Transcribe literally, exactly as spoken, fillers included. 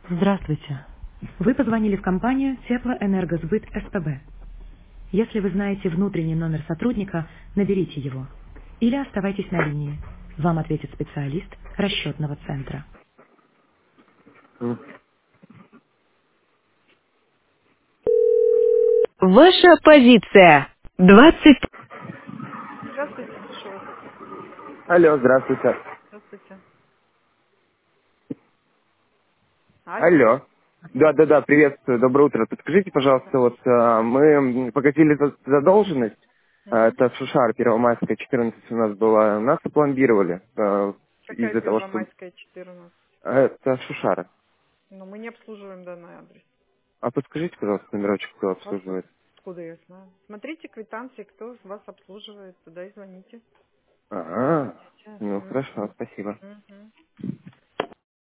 Здравствуйте. Вы позвонили в компанию Теплоэнергосбыт СПБ. Если вы знаете внутренний номер сотрудника, наберите его. Или оставайтесь на линии. Вам ответит специалист расчетного центра. М. Ваша позиция. двадцать. Здравствуйте, слушаю вас. Алло, здравствуйте. Здравствуйте. Алло. Алло. Да-да-да, приветствую, доброе утро. Подскажите, пожалуйста, вот а, мы м, погасили за- задолженность, а, Мгм. это Шушар, Первомайская, четырнадцать у нас была, нас опломбировали а, Какая из-за того, что Первомайская, четырнадцать? а, это Шушара. Но мы не обслуживаем данный адрес. А подскажите, пожалуйста, номерочек, кто Вас обслуживает. откуда я знаю? Смотрите квитанции, кто вас обслуживает, туда и звоните. Ага, Сейчас. ну Мгм. хорошо, спасибо. Мгм.